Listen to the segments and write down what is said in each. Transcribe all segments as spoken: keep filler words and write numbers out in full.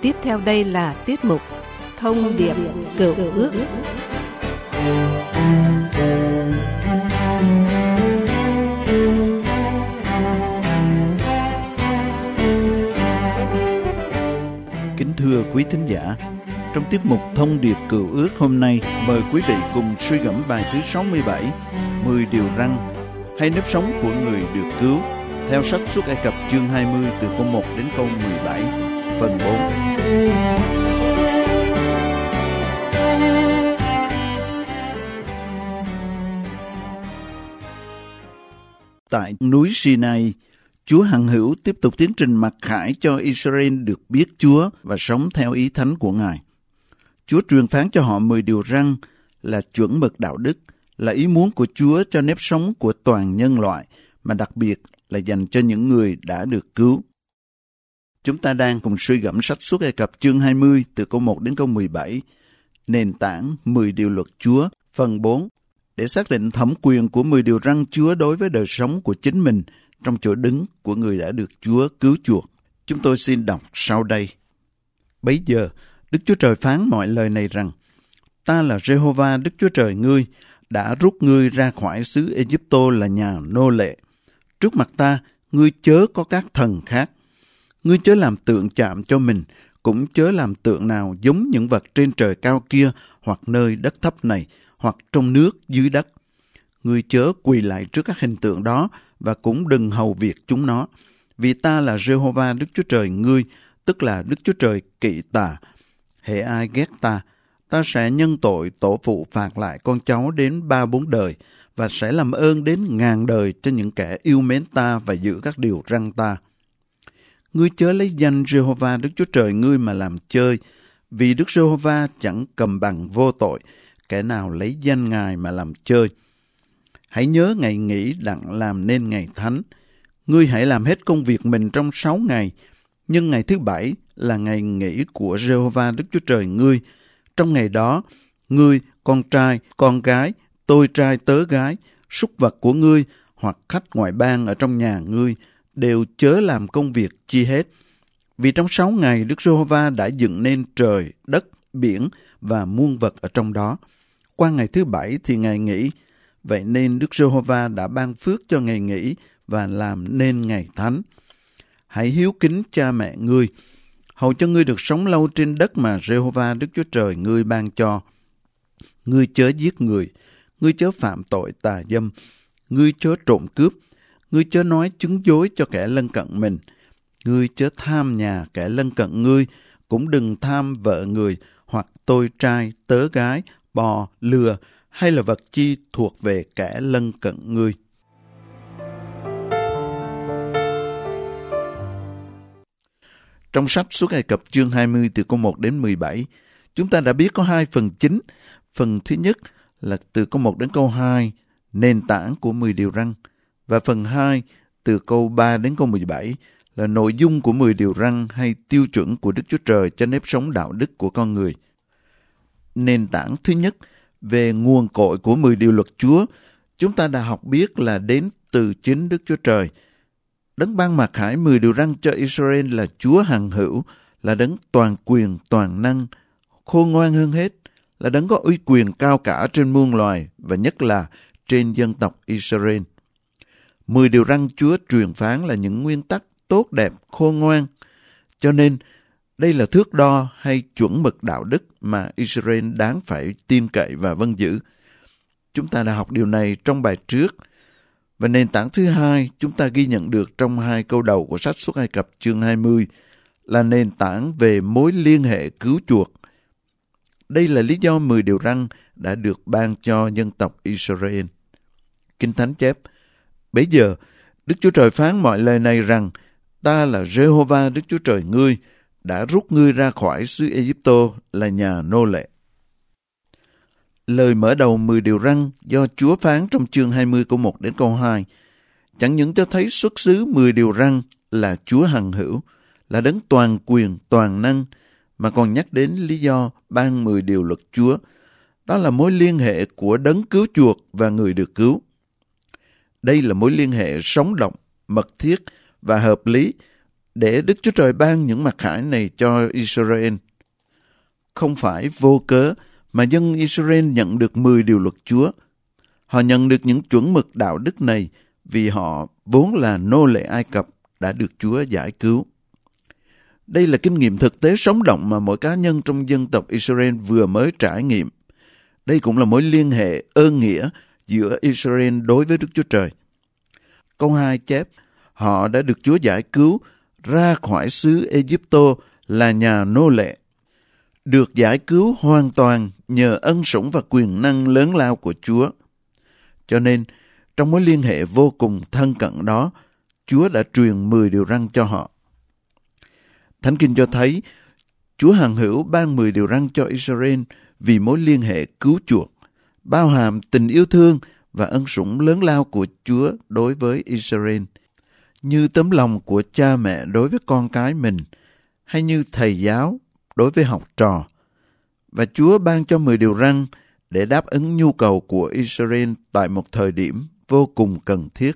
Tiếp theo đây là tiết mục Thông điệp Cựu Ước. Kính thưa quý thính giả, trong tiết mục Thông điệp Cựu Ước hôm nay, mời quý vị cùng suy gẫm bài thứ sáu mươi bảy, mười điều răn hay nếp sống của người được cứu, theo sách Xuất Ai Cập chương hai mươi từ câu một đến câu mười bảy, phần bốn. Tại núi Sinai, Chúa hằng hữu tiếp tục tiến trình mặc khải cho Israel được biết Chúa và sống theo ý thánh của Ngài. Chúa truyền phán cho họ mười điều răn là chuẩn mực đạo đức, là ý muốn của Chúa cho nếp sống của toàn nhân loại, mà đặc biệt là dành cho những người đã được cứu. Chúng ta đang cùng suy gẫm sách Xuất Ai Cập chương hai mươi từ câu một đến câu mười bảy, nền tảng mười điều luật Chúa, phần bốn, để xác định thẩm quyền của mười điều răn Chúa đối với đời sống của chính mình trong chỗ đứng của người đã được Chúa cứu chuộc. Chúng tôi xin đọc sau đây. Bấy giờ, Đức Chúa Trời phán mọi lời này rằng: Ta là Giê-hô-va Đức Chúa Trời ngươi, đã rút ngươi ra khỏi xứ Ê-díp-tô là nhà nô lệ. Trước mặt ta, ngươi chớ có các thần khác. Ngươi chớ làm tượng chạm cho mình, cũng chớ làm tượng nào giống những vật trên trời cao kia, hoặc nơi đất thấp này, hoặc trong nước dưới đất. Ngươi chớ quỳ lại trước các hình tượng đó, và cũng đừng hầu việc chúng nó. Vì ta là Giê-hô-va Đức Chúa Trời ngươi, tức là Đức Chúa Trời kỵ tà. Hễ ai ghét ta, ta sẽ nhân tội tổ phụ phạt lại con cháu đến ba bốn đời, và sẽ làm ơn đến ngàn đời cho những kẻ yêu mến ta và giữ các điều răn ta. Ngươi chớ lấy danh Giê-hô-va Đức Chúa Trời ngươi mà làm chơi, vì Đức Giê-hô-va chẳng cầm bằng vô tội, kẻ nào lấy danh Ngài mà làm chơi. Hãy nhớ ngày nghỉ đặng làm nên ngày thánh. Ngươi hãy làm hết công việc mình trong sáu ngày, nhưng ngày thứ bảy là ngày nghỉ của Giê-hô-va Đức Chúa Trời ngươi. Trong ngày đó, ngươi, con trai, con gái, tôi trai tớ gái, súc vật của ngươi, hoặc khách ngoại bang ở trong nhà ngươi, đều chớ làm công việc chi hết. Vì trong sáu ngày Đức Giê-hô-va đã dựng nên trời, đất, biển và muôn vật ở trong đó. Qua ngày thứ bảy thì ngày nghỉ. Vậy nên Đức Giê-hô-va đã ban phước cho ngày nghỉ và làm nên ngày thánh. Hãy hiếu kính cha mẹ ngươi, hầu cho ngươi được sống lâu trên đất mà Giê-hô-va Đức Chúa Trời ngươi ban cho. Ngươi chớ giết người, ngươi chớ phạm tội tà dâm, ngươi chớ trộm cướp, ngươi chớ nói chứng dối cho kẻ lân cận mình, ngươi chớ tham nhà kẻ lân cận ngươi, cũng đừng tham vợ người, hoặc tôi trai, tớ gái, bò, lừa, hay là vật chi thuộc về kẻ lân cận ngươi. Trong sách Xuất Ai Cập chương hai mươi từ câu một đến mười bảy, chúng ta đã biết có hai phần chính. Phần thứ nhất là từ câu một đến câu hai, nền tảng của mười điều răn. Và phần hai, từ câu ba đến câu mười bảy, là nội dung của mười điều răn hay tiêu chuẩn của Đức Chúa Trời cho nếp sống đạo đức của con người. Nền tảng thứ nhất, về nguồn cội của mười điều luật Chúa, chúng ta đã học biết là đến từ chính Đức Chúa Trời. Đấng ban mặc khải mười điều răn cho Israel là Chúa hằng hữu, là đấng toàn quyền, toàn năng, khôn ngoan hơn hết, là đấng có uy quyền cao cả trên muôn loài và nhất là trên dân tộc Israel. Mười điều răn Chúa truyền phán là những nguyên tắc tốt đẹp, khôn ngoan. Cho nên, đây là thước đo hay chuẩn mực đạo đức mà Israel đáng phải tin cậy và vâng giữ. Chúng ta đã học điều này trong bài trước. Và nền tảng thứ hai chúng ta ghi nhận được trong hai câu đầu của sách Xuất Ai Cập chương hai mươi là nền tảng về mối liên hệ cứu chuộc. Đây là lý do mười điều răn đã được ban cho dân tộc Israel. Kinh Thánh chép: Bấy giờ, Đức Chúa Trời phán mọi lời này rằng: Ta là Giê-hô-va Đức Chúa Trời ngươi, đã rút ngươi ra khỏi xứ Ê-díp-tô là nhà nô lệ. Lời mở đầu mười điều răn do Chúa phán trong chương hai mươi câu một đến câu hai chẳng những cho thấy xuất xứ mười điều răn là Chúa hằng hữu, là đấng toàn quyền, toàn năng, mà còn nhắc đến lý do ban mười điều luật Chúa. Đó là mối liên hệ của đấng cứu chuộc và người được cứu. Đây là mối liên hệ sống động, mật thiết và hợp lý, để Đức Chúa Trời ban những mặc khải này cho Israel. Không phải vô cớ mà dân Israel nhận được mười điều luật Chúa. Họ nhận được những chuẩn mực đạo đức này vì họ vốn là nô lệ Ai Cập đã được Chúa giải cứu. Đây là kinh nghiệm thực tế sống động mà mỗi cá nhân trong dân tộc Israel vừa mới trải nghiệm. Đây cũng là mối liên hệ ơn nghĩa giữa Israel đối với Đức Chúa Trời. Câu hai chép, họ đã được Chúa giải cứu ra khỏi xứ Ê-díp-tô là nhà nô lệ. Được giải cứu hoàn toàn nhờ ân sủng và quyền năng lớn lao của Chúa. Cho nên, trong mối liên hệ vô cùng thân cận đó, Chúa đã truyền mười điều răn cho họ. Thánh Kinh cho thấy, Chúa hằng hữu ban mười điều răn cho Israel vì mối liên hệ cứu chuộc, bao hàm tình yêu thương và ân sủng lớn lao của Chúa đối với Israel, như tấm lòng của cha mẹ đối với con cái mình, hay như thầy giáo đối với học trò. Và Chúa ban cho mười điều răn để đáp ứng nhu cầu của Israel tại một thời điểm vô cùng cần thiết.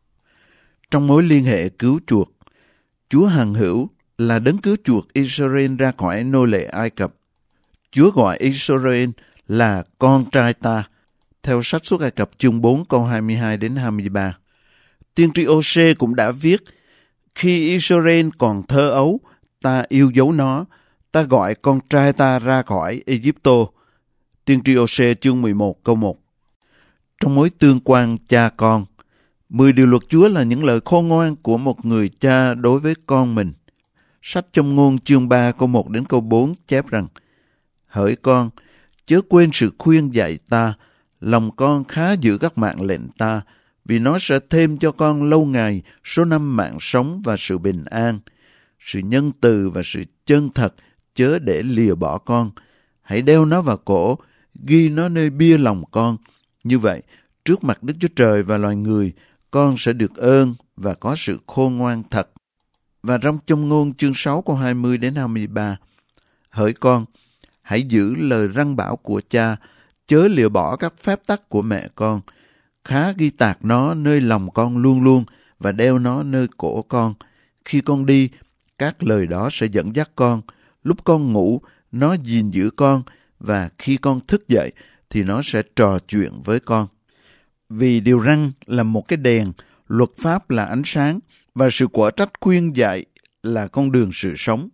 Trong mối liên hệ cứu chuộc, Chúa hằng hữu là đấng cứu chuộc Israel ra khỏi nô lệ Ai Cập. Chúa gọi Israel là con trai ta, theo sách Xuất Ai Cập chương bốn câu hai mươi hai đến hai mươi ba. Tiên tri Ô-sê cũng đã viết, khi Israel còn thơ ấu, ta yêu dấu nó, ta gọi con trai ta ra khỏi Ê-díp-tô. Tiên tri Ô-sê chương mười một câu một. Trong mối tương quan cha con, mười điều luật Chúa là những lời khôn ngoan của một người cha đối với con mình. Sách Châm ngôn chương ba câu một đến câu bốn chép rằng, hỡi con, chớ quên sự khuyên dạy ta, lòng con khá giữ các mạng lệnh ta, vì nó sẽ thêm cho con lâu ngày số năm mạng sống và sự bình an. Sự nhân từ và sự chân thật chớ để lìa bỏ con. Hãy đeo nó vào cổ, ghi nó nơi bia lòng con. Như vậy, trước mặt Đức Chúa Trời và loài người, con sẽ được ơn và có sự khôn ngoan thật. Và trong Châm ngôn chương sáu câu hai mươi đến hai mươi ba, hỡi con, hãy giữ lời răn bảo của cha, chớ lìa bỏ các phép tắc của mẹ con. Khá ghi tạc nó nơi lòng con luôn luôn và đeo nó nơi cổ con. Khi con đi, các lời đó sẽ dẫn dắt con. Lúc con ngủ, nó gìn giữ con, và khi con thức dậy thì nó sẽ trò chuyện với con. Vì điều răn là một cái đèn, luật pháp là ánh sáng, và sự quở trách khuyên dạy là con đường sự sống.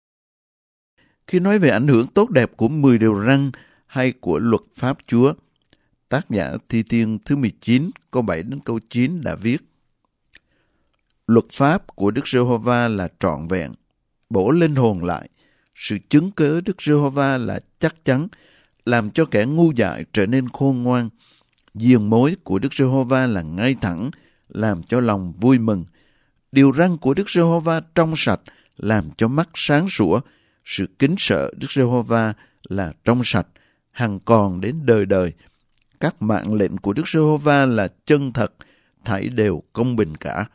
Khi nói về ảnh hưởng tốt đẹp của mười điều răn hay của luật pháp Chúa, tác giả Thi Thiên thứ mười chín, câu bảy đến câu chín đã viết, luật pháp của Đức Giê-hô-va là trọn vẹn, bổ linh hồn lại. Sự chứng cớ Đức Giê-hô-va là chắc chắn, làm cho kẻ ngu dại trở nên khôn ngoan. Diền mối của Đức Giê-hô-va là ngay thẳng, làm cho lòng vui mừng. Điều răn của Đức Giê-hô-va trong sạch, làm cho mắt sáng sủa. Sự kính sợ Đức Giê-hô-va là trong sạch, hằng còn đến đời đời. Các mạng lệnh của Đức Giê-hô-va là chân thật, thảy đều công bình cả.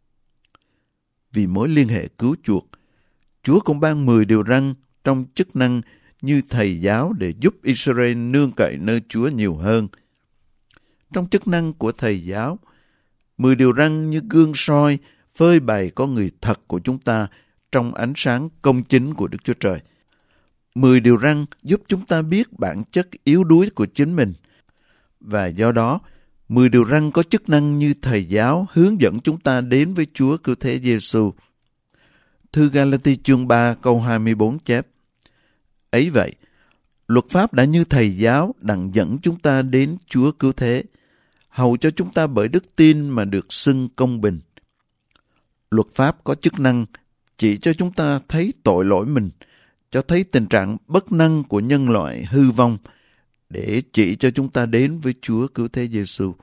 Vì mối liên hệ cứu chuộc, Chúa cũng ban mười điều răn trong chức năng như thầy giáo để giúp Israel nương cậy nơi Chúa nhiều hơn. Trong chức năng của thầy giáo, mười điều răn như gương soi phơi bày con người thật của chúng ta trong ánh sáng công chính của Đức Chúa Trời. Mười điều răn giúp chúng ta biết bản chất yếu đuối của chính mình, và do đó, mười điều răn có chức năng như thầy giáo hướng dẫn chúng ta đến với Chúa Cứu Thế Giê-xu. Thư Ga-la-ti chương ba câu hai mươi bốn chép, ấy vậy, luật pháp đã như thầy giáo đặng dẫn chúng ta đến Chúa Cứu Thế, hầu cho chúng ta bởi đức tin mà được xưng công bình. Luật pháp có chức năng chỉ cho chúng ta thấy tội lỗi mình, cho thấy tình trạng bất năng của nhân loại hư vong, để chỉ cho chúng ta đến với Chúa Cứu Thế Giê-xu.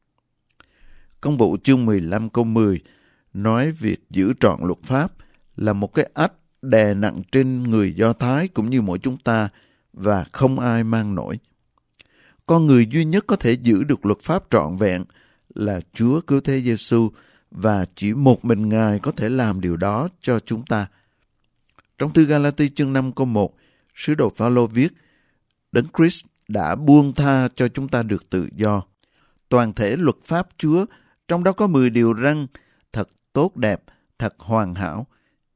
Công vụ chương mười lăm câu mười nói việc giữ trọn luật pháp là một cái ách đè nặng trên người Do Thái cũng như mỗi chúng ta, và không ai mang nổi. Con người duy nhất có thể giữ được luật pháp trọn vẹn là Chúa Cứu Thế Giê-xu, và chỉ một mình Ngài có thể làm điều đó cho chúng ta. Trong thư Ga-la-ti chương năm câu một, sứ đồ Phao-lô viết, Đấng Christ đã buông tha cho chúng ta được tự do. Toàn thể luật pháp Chúa, trong đó có mười điều răn, thật tốt đẹp, thật hoàn hảo,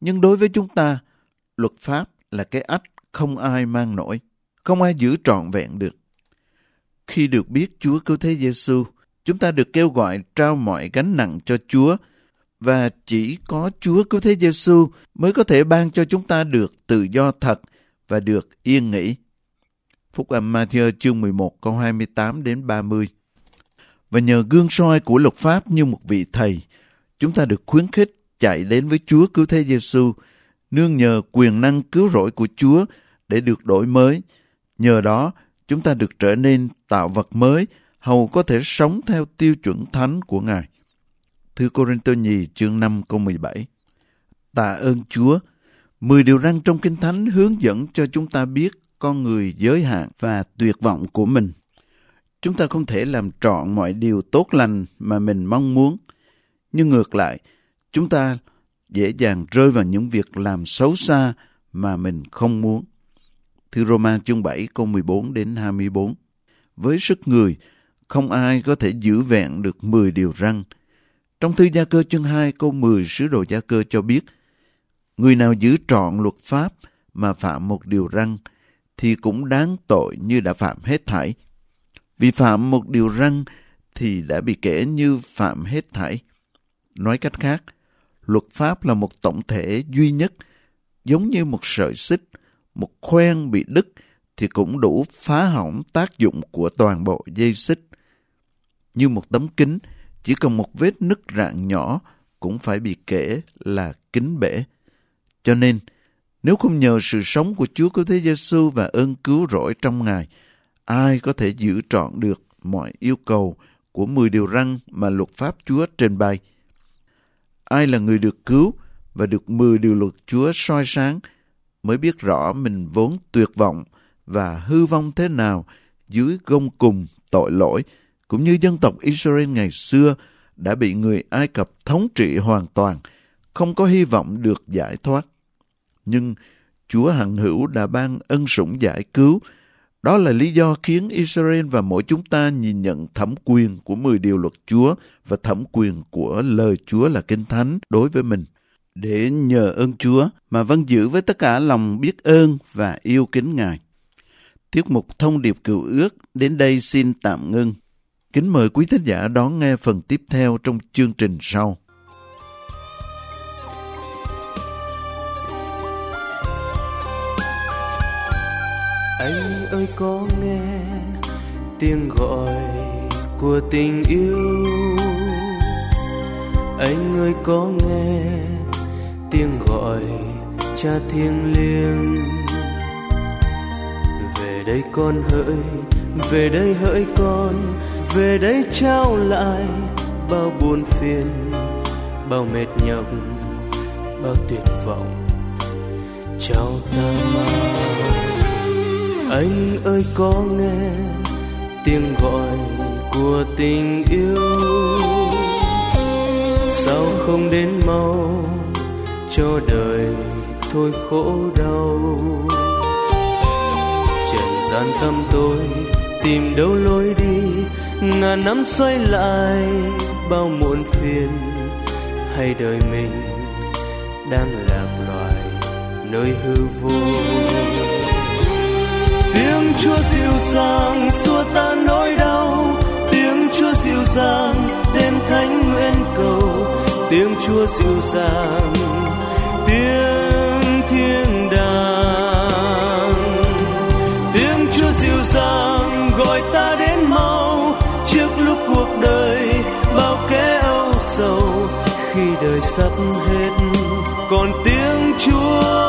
Nhưng đối với chúng ta, luật pháp là cái ách không ai mang nổi, không ai giữ trọn vẹn được. Khi được biết Chúa Cứu Thế Giêsu, chúng ta được kêu gọi trao mọi gánh nặng cho Chúa, và chỉ có Chúa Cứu Thế Giêsu mới có thể ban cho chúng ta được tự do thật và được yên nghỉ. Phúc âm Ma-thi-ơ chương mười một câu hai mươi tám đến ba mươi. Và nhờ gương soi của luật pháp như một vị thầy, chúng ta được khuyến khích chạy đến với Chúa Cứu Thế Giêsu, nương nhờ quyền năng cứu rỗi của Chúa để được đổi mới. Nhờ đó, chúng ta được trở nên tạo vật mới, hầu có thể sống theo tiêu chuẩn thánh của Ngài. Thư Cô-rinh-tô nhì chương năm câu mười bảy. Tạ ơn Chúa, mười điều răn trong Kinh Thánh hướng dẫn cho chúng ta biết con người giới hạn và tuyệt vọng của mình. Chúng ta không thể làm trọn mọi điều tốt lành mà mình mong muốn, nhưng ngược lại, chúng ta dễ dàng rơi vào những việc làm xấu xa mà mình không muốn. Thư Rô-ma chương bảy câu mười bốn đến hai mươi bốn. Với sức người, không ai có thể giữ vẹn được mười điều răn. Trong thư Gia Cơ chương hai câu mười, sứ đồ Gia Cơ cho biết, người nào giữ trọn luật pháp mà phạm một điều răn, thì cũng đáng tội như đã phạm hết thảy. Vì phạm một điều răn thì đã bị kể như phạm hết thảy. Nói cách khác, luật pháp là một tổng thể duy nhất, giống như một sợi xích, một khoen bị đứt thì cũng đủ phá hỏng tác dụng của toàn bộ dây xích. Như một tấm kính, chỉ cần một vết nứt rạn nhỏ cũng phải bị kể là kính bể. Cho nên, nếu không nhờ sự sống của Chúa Cứu Thế Giêsu và ơn cứu rỗi trong Ngài, ai có thể giữ trọn được mọi yêu cầu của mười điều răn mà luật pháp Chúa trình bày? Ai là người được cứu và được mười điều luật Chúa soi sáng mới biết rõ mình vốn tuyệt vọng và hư vong thế nào dưới gông cùm tội lỗi, cũng như dân tộc Israel ngày xưa đã bị người Ai Cập thống trị hoàn toàn, không có hy vọng được giải thoát. Nhưng Chúa hằng hữu đã ban ân sủng giải cứu. Đó là lý do khiến Israel và mỗi chúng ta nhìn nhận thẩm quyền của mười điều luật Chúa và thẩm quyền của lời Chúa là Kinh Thánh đối với mình, để nhờ ơn Chúa mà vâng giữ với tất cả lòng biết ơn và yêu kính Ngài. Tiết mục Thông điệp Cựu Ước đến đây xin tạm ngưng. Kính mời quý thính giả đón nghe phần tiếp theo trong chương trình sau. Anh ơi có nghe tiếng gọi của tình yêu, anh ơi có nghe tiếng gọi Cha thiêng liêng. Về đây con hỡi, về đây hỡi con, về đây trao lại bao buồn phiền, bao mệt nhọc, bao tuyệt vọng, trao ta mang. Anh ơi có nghe tiếng gọi của tình yêu, sao không đến mau cho đời thôi khổ đau. Trần gian tăm tối tìm đâu lối đi, ngàn năm xoay lại bao muộn phiền. Hay đời mình đang lạc loài nơi hư vô. Tiếng Chúa dịu dàng xua tan nỗi đau, tiếng Chúa dịu dàng đêm thánh nguyện cầu. Tiếng Chúa dịu dàng, tiếng thiên đàng. Tiếng Chúa dịu dàng gọi ta đến mau, trước lúc cuộc đời bao kẻ âu sầu. Khi đời sắp hết, còn tiếng Chúa